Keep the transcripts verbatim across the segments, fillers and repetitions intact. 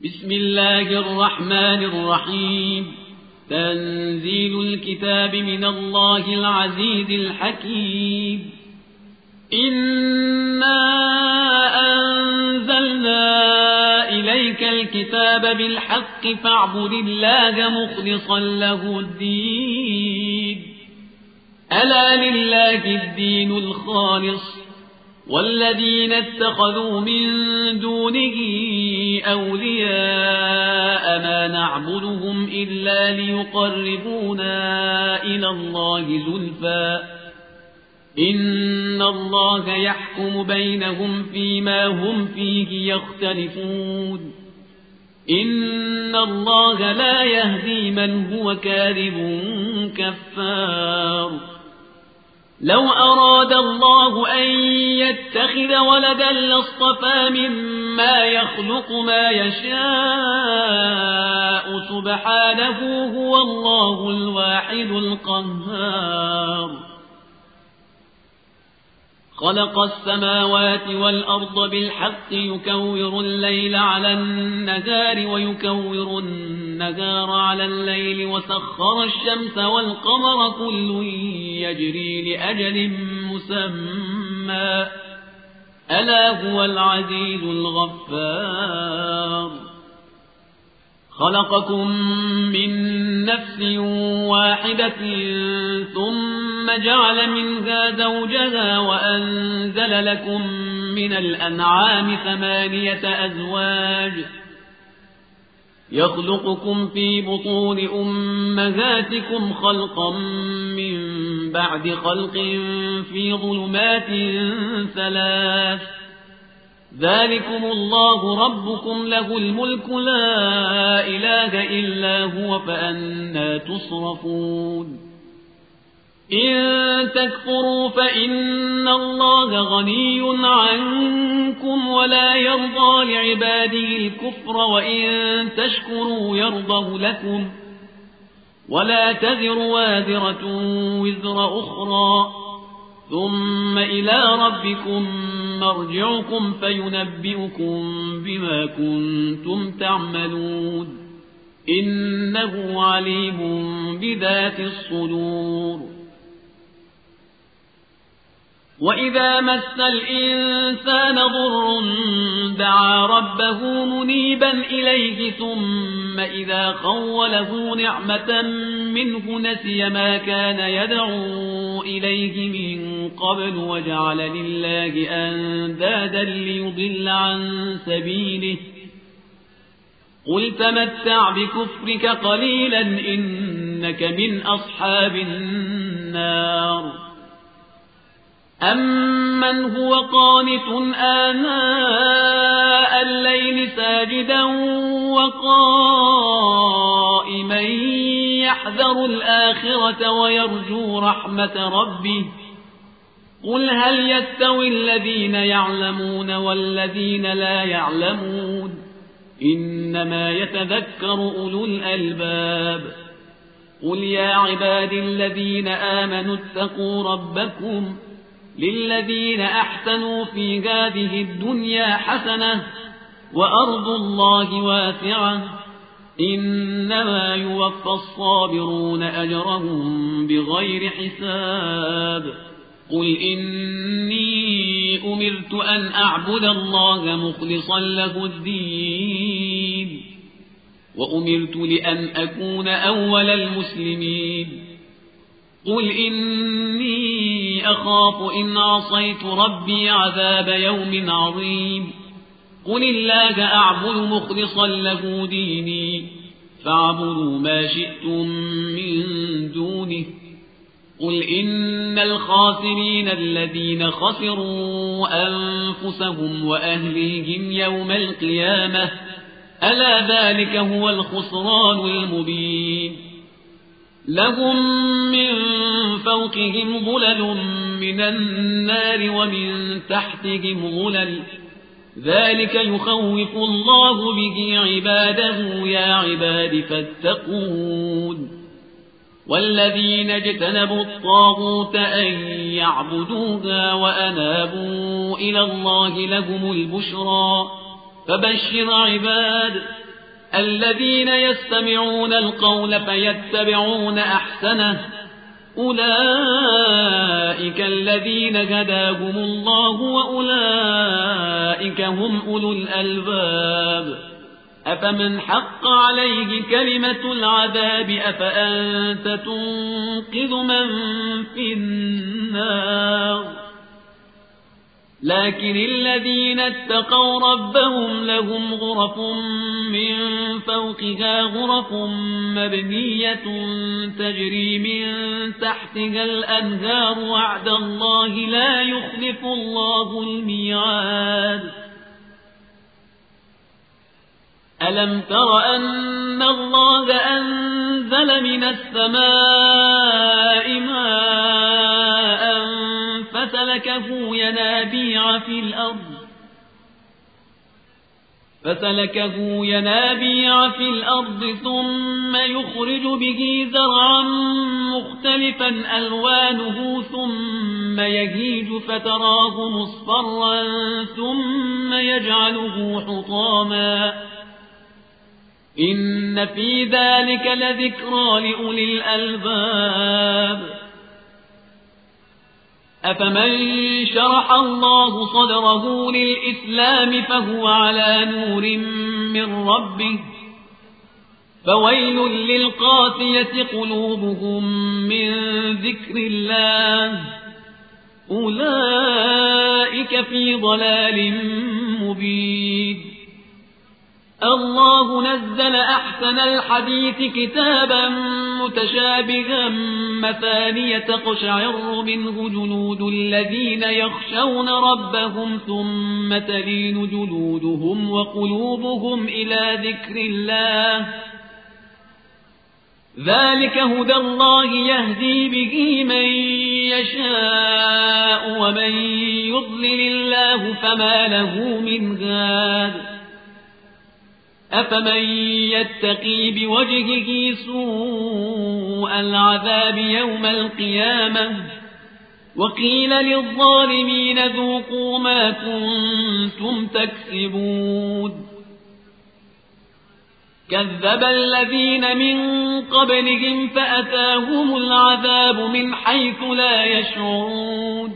بسم الله الرحمن الرحيم. تنزيل الكتاب من الله العزيز الحكيم. إنا أنزلنا إليك الكتاب بالحق فاعبد الله مخلصا له الدين. ألا لله الدين الخالص، والذين اتخذوا من دونه أولياء ما نعبدهم إلا ليقربونا إلى الله زلفى إن الله يحكم بينهم فيما هم فيه يختلفون. إن الله لا يهدي من هو كاذب كفار. لو أراد الله أن يتخذ ولدا لاصطفى مما يخلق ما يشاء سبحانه هو الله الواحد القهار. خلق السماوات والأرض بالحق يكور الليل على النهار ويكور النهار على الليل وسخر الشمس والقمر كل يجري لأجل مسمى ألا هو العزيز الغفار. خلقكم من نفس واحدة ثم جعل منها زوجها وأنزل لكم من الأنعام ثمانية أزواج يخلقكم في بطون أمهاتكم خلقا من بعد خلق في ظلمات ثلاث ذلكم الله ربكم له الملك لا إله إلا هو فأنى تصرفون. إن تكفروا فإن الله غني عنكم ولا يرضى لعباده الكفر وإن تشكروا يرضه لكم ولا تذر وازرة وزر أخرى ثم إلى ربكم مرجعكم فينبئكم بما كنتم تعملون إنه عليم بذات الصدور. وإذا مس الإنسان ضر دعا ربه منيبا إليه ثم إذا خوله نعمة منه نسي ما كان يدعو إليه من قبل وجعل لله أندادا ليضل عن سبيله قل تمتع بكفرك قليلا إنك من أصحاب النار. أمن هو قانت آناء الليل ساجدا وقائما يحذر الآخرة ويرجو رحمة ربه قل هل يستوي الذين يعلمون والذين لا يعلمون إنما يتذكر أولو الألباب. قل يا عبادي الذين آمنوا اتقوا ربكم للذين أحسنوا في هذه الدنيا حسنة وأرض الله واسعة إنما يوفى الصابرون أجرهم بغير حساب. قل إني أمرت أن أعبد الله مخلصا له الدين وأمرت لأن أكون أول المسلمين. قل إني أخاف إن عصيت ربي عذاب يوم عظيم. قل الله أعبد مخلصا له ديني فاعبدوا ما شئتم من دونه. قل إن الخاسرين الذين خسروا أنفسهم وأهليهم يوم القيامة ألا ذلك هو الخسران المبين. لهم من فوقهم ظلل من النار ومن تحتهم ظلل ذلك يخوف الله به عباده يا عباد فاتقون. والذين اجتنبوا الطاغوت أن يعبدوها وأنابوا إلى الله لهم البشرى فبشر عباد الذين يستمعون القول فيتبعون أحسنه أولئك الذين هداهم الله وأولئك هم أولو الألباب أفمن حق عليه كلمة العذاب أفأنت تنقذ من في النار لكن الذين اتقوا ربهم لهم غرف من فوقها غرف مبنية تجري من تحتها الأنهار وعد الله لا يخلف الله الميعاد ألم تر أن الله أنزل من السماء ماء فسلكه ينابيع في الأرض فسلكه ينابيع في الأرض ثم يخرج به زرعا مختلفا ألوانه ثم يهيج فتراه مصفرا ثم يجعله حطاما إن في ذلك لذكرى لأولي الألباب أفمن شرح الله صدره للإسلام فهو على نور من ربه فويل للقاسية قلوبهم من ذكر الله أولئك في ضلال مبين الله نزل أحسن الحديث كتابا متشابها مثانية تقشعر منه جلود الذين يخشون ربهم ثم تلين جلودهم وقلوبهم إلى ذكر الله ذلك هدى الله يهدي به من يشاء ومن يضلل الله فما له من هاد أفمن يتقي بوجهه سوء العذاب يوم القيامة وقيل للظالمين ذوقوا ما كنتم تكسبون كذب الذين من قبلهم فأتاهم العذاب من حيث لا يشعرون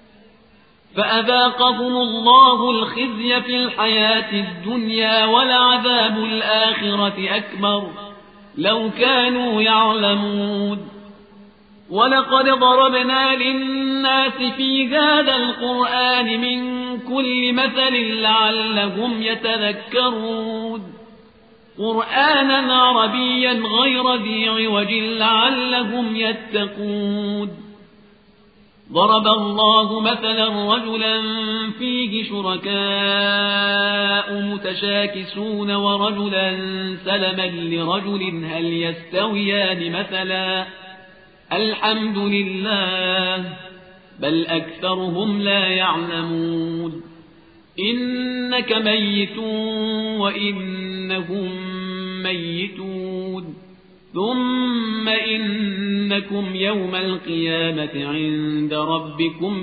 فأذاقهم الله الخزي في الحياة الدنيا ولعذاب الآخرة أكبر لو كانوا يعلمون ولقد ضربنا للناس في هذا القرآن من كل مثل لعلهم يتذكرون قرآنا عربيا غير ذي عوج لعلهم يتقون ضرب الله مثلا رجلا فيه شركاء متشاكسون ورجلا سلما لرجل هل يستويان مثلا الحمد لله بل أكثرهم لا يعلمون إنك ميت وإنهم ميتون ثم إنكم يوم القيامة عند ربكم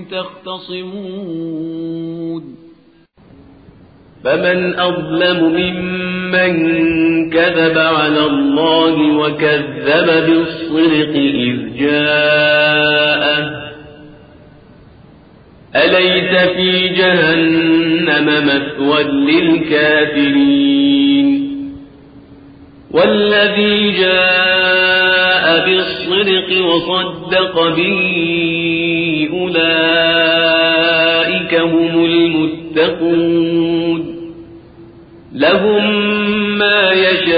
تختصمون فمن أظلم ممن كذب على الله وكذب بالصدق إذ جاءه أليس في جهنم مثوى للكافرين والذي جاء بالصدق وصدق به أولئك هم المتقون لهم ما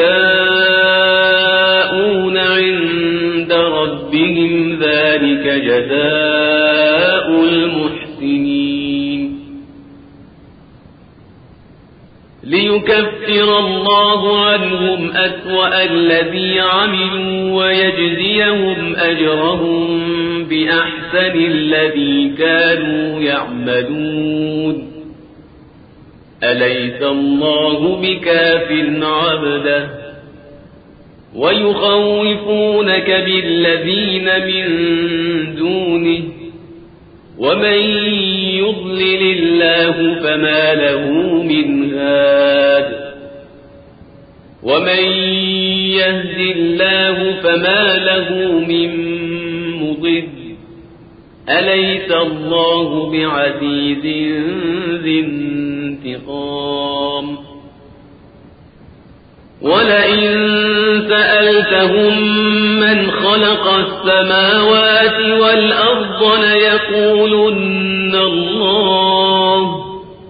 يشاءون عند ربهم ذلك جزاء المحسنين ليكفر الله عنهم أسوأ الذي عملوا ويجزيهم أجرهم بأحسن الذي كانوا يعملون أليس الله بكاف عبده ويخوفونك بالذين من دونه ومن يضلل الله فما له من هاد ومن يهد الله فما له من مضل أليس الله بعزيز ذي انتقام ولئن سألتهم من خلق السماوات والأرض ليقولن الله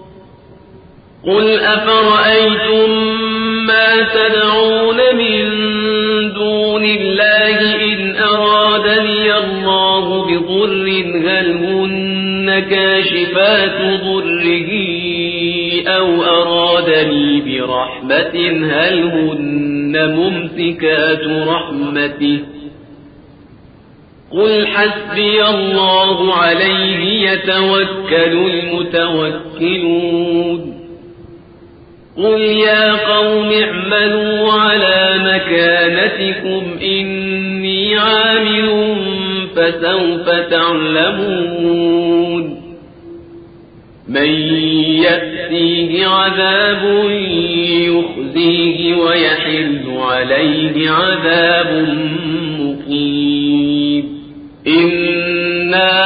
قل أفرأيتم ما تدعون من دون الله إن أرادني الله بضر هل هن كاشفات ضره أو أرادني برحمة هل هن ممسكات رحمته قل حسبي الله عليه يتوكل المتوكلون قل يا قوم اعملوا على مكانتكم إني عامل فسوف تعلمون من يأتيه عذاب يخزيه ويحل عليه عذاب مقيم إنا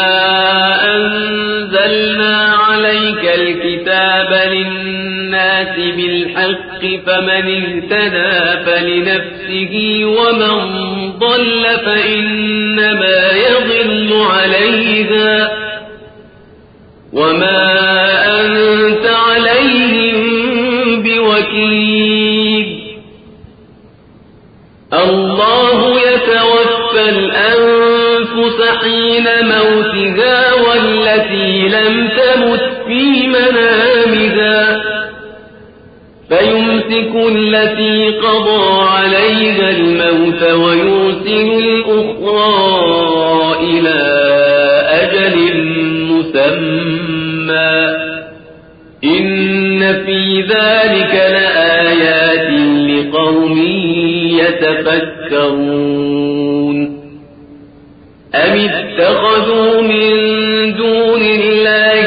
أنزلنا عليك الكتاب للناس بالحق فمن اهتدى فلنفسه ومن ضل فإنما يضل عليها وما أنت عليهم بوكيل الله يتوفى الأنفس حين موتها والتي لم تمت في منامها فيمسك التي قضى عليها الموت ويرسل الأخرى إلى أجل مسمى إن في ذلك لآيات لقوم يتفكرون أم اتخذوا من دون الله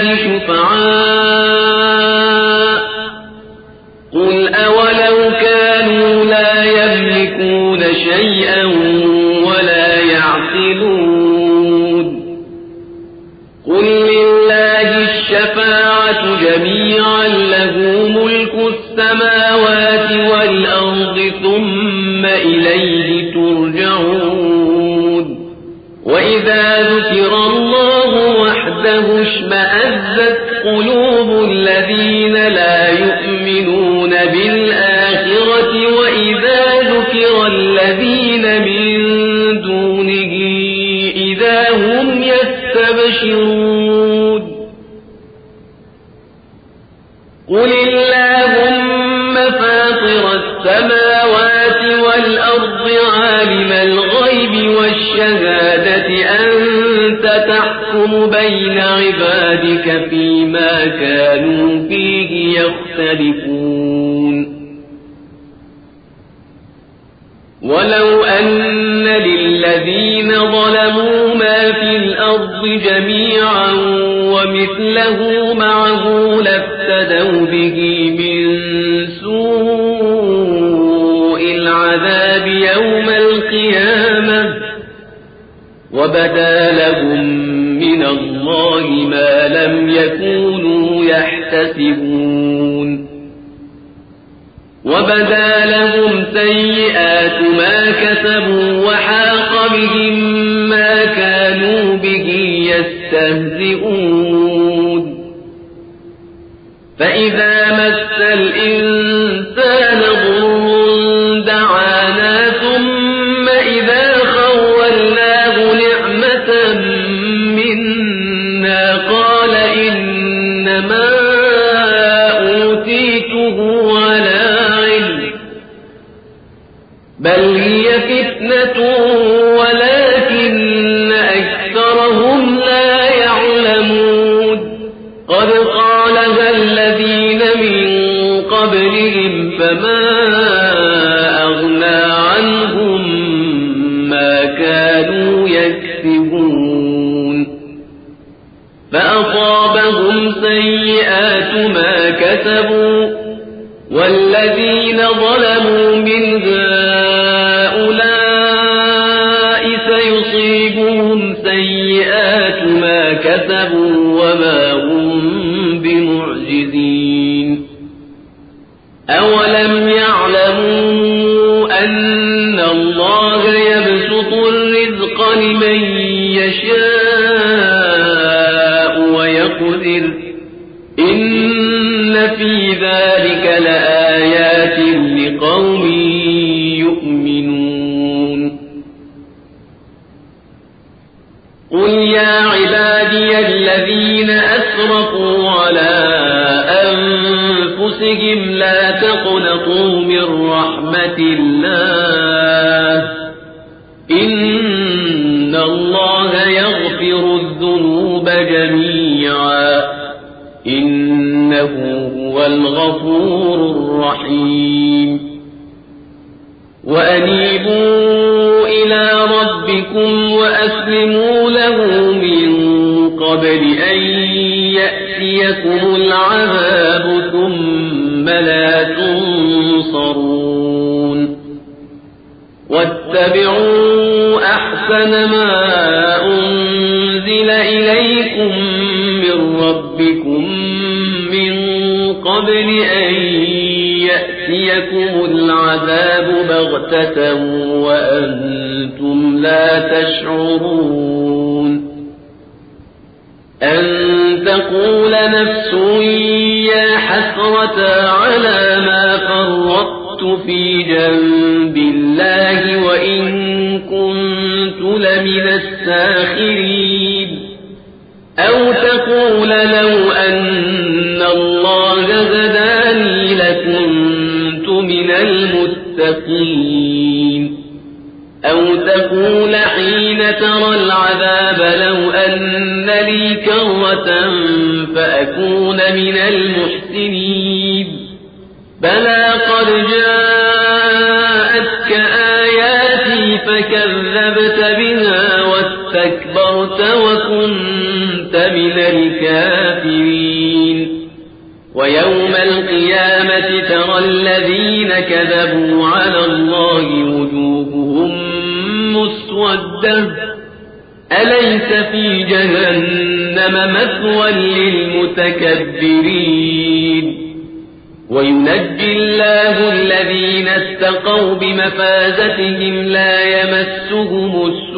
شفعاء قل أولو كانوا لا يملكون شيئا ولا يعقلون قل لله الشفاعة جميعا له ملك السماوات والأرض ثم إليه ترجعون وإذا ذكر الله وحده اشمأزت قلوب الذين لا يؤمنون بالآخرة وإذا ذكر الذين من دونه إذا هم يستبشرون قل اللهم فاطر السماوات والأرض عالم الغيب والشهادة أنت تحكم بين عبادك فيما كانوا فيه يختلفون ولو أن للذين ظلموا ما في الأرض جميعا ومثله معه لافتدوا به من سوء العذاب يوم القيامة وبدا لهم من الله ما لم يكونوا يحتسبون وبدا لهم سيئات ما كسبوا وحاق بهم ما كانوا به يستهزئون فإذا مس الإنسان ضر دعانا ثم إذا خولناه نعمة منا قال إنما أوتيته على علم بل هي فتنة ولكن أكثرهم لا يعلمون قد قالها الذين من قبلهم فما أغنى عنهم ما كانوا يكسبون فأصابهم سيئات ما كسبوا والذين ظلموا من من هؤلاء سيصيبهم سيئات ما كسبوا وما هم بمعجزين أولم يعلموا أن الله يبسط الرزق لمن يشاء ويقدر إن في ذلك لآيات لقوم يؤمنون قل يا عبادي الذين أسرفوا على أنفسهم لا تقنطوا من رحمة الله إن الله يغفر الذنوب جميعا إنه هو الغفور الرحيم وأنيبوا إلى ربكم وأسلموا له من قبل أن يأتيكم العذاب ثم لا تنصرون واتبعوا أحسن ما أنزل إليكم من ربكم من قبل أن يأتيكم العذاب بغتة وأنتم لا تشعرون أن تقول نفس يا حسرة على ما فرطت في جنب الله وإن كنت لمن الساخرين أو تقول لو أن الله هداني لكنت من المتقين أو تقول حين ترى العذاب لو أن لي كرة فأكون من المحسنين بلى قد جاءتك آياتي فكذبت بها واستكبرت وكنت من الكافرين ويوم القيامة ترى الذين كذبوا على الله وجوههم مسودة أليس في جهنم مثوى للمتكبرين وينجي الله الذين اتقوا بمفازتهم لا يمسهم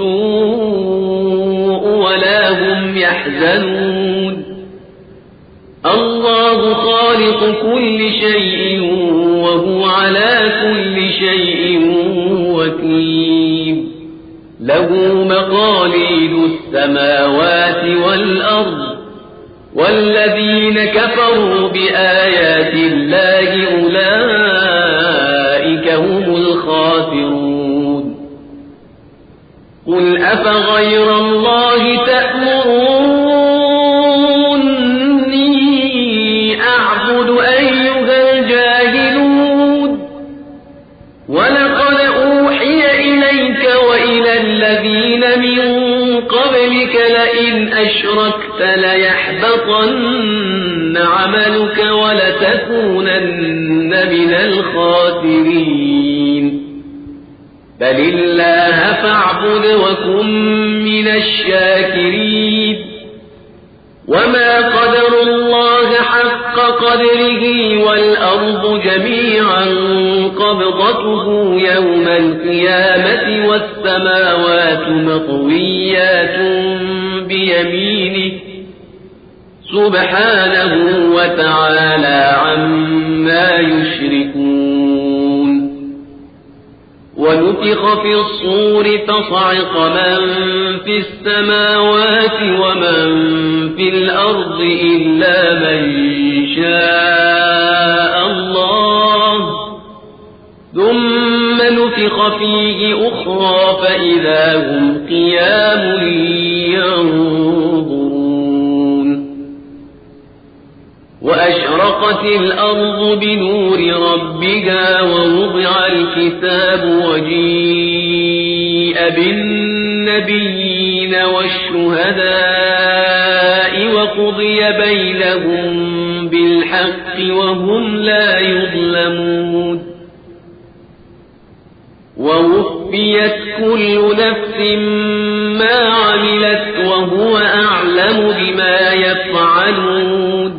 السوء ولا هم يحزنون الله خالق كل شيء وهو على كل شيء وكيل له مقاليد السماوات والأرض والذين كفروا بآيات الله أولئك هم الخاسرون قل أفغير الله تأمروني أعبد أيها الجاهلون ولقد أوحي إليك وإلى الذين من قبلك لئن أشركت ليحبطن عملك ولتكونن من الخاسرين بل الله فاعبد وكن من الشاكرين وما قدر الله حق قدره والأرض جميعا قبضته يوم القيامة والسماوات مطويات بيمينه سبحانه وتعالى عما يشركون ونفخ في الصور فصعق من في السماوات ومن في الأرض إلا من شاء الله ثم نفخ فيه أخرى فإذا هم قيام ينظرون وأشرقت الأرض بنور ربها ووضع الكتاب وجيء بالنبيين والشهداء وقضي بينهم بالحق وهم لا يظلمون ووفيت كل نفس ما عملت وهو أعلم بما يفعلون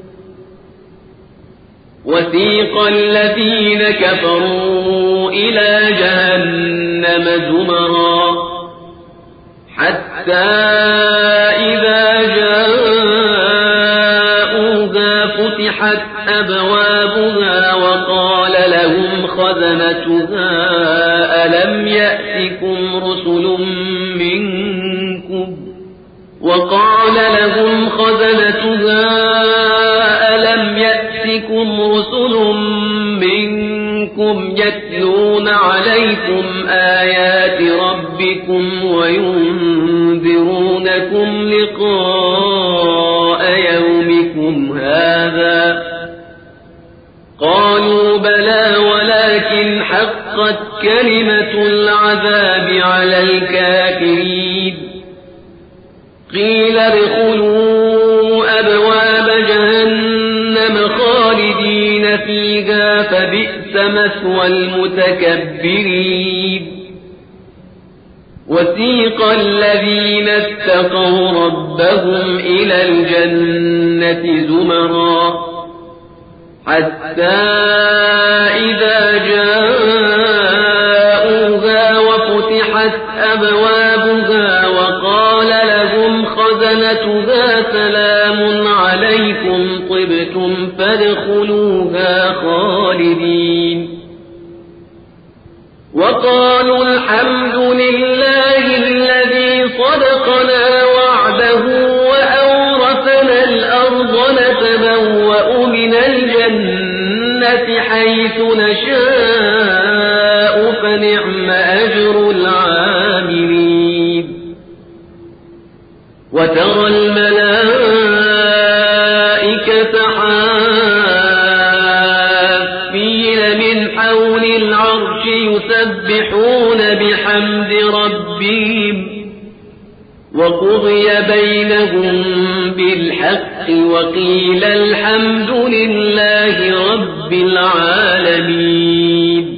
وثيق الذين كفروا إلى جهنم زمرا حتى إذا جاءوها فتحت أبوابها وقال لهم خزنتها ألم يأتكم رسل منكم وقال لهم خزنتها ألم يأتكم رسل منكم يتلون عليكم آيات ربكم وينذرونكم لقاء يومكم هذا قالوا بلى ولكن حقت كلمة العذاب على الكافرين قيل ادخلوا أبواب جهنم خالدين فيها فبئس مثوى المتكبرين وثيق الذين اتقوا ربهم إلى الجنة زمرا حتى إذا جاءوها وفتحت أبوابها وقال لهم خزنتها سلام عليكم طبتم فادخلوها خالدين وقالوا الحمد لله الذي صدقنا وعده وأورثنا الأرض نتبوأ من الجنة حيث نشاء فنعم أجر العاملين وترى الملائكة حافين من حول العرش يسبحون بحمد ربهم وقضي بينهم بالحق وقيل الحمد لله رب العالمين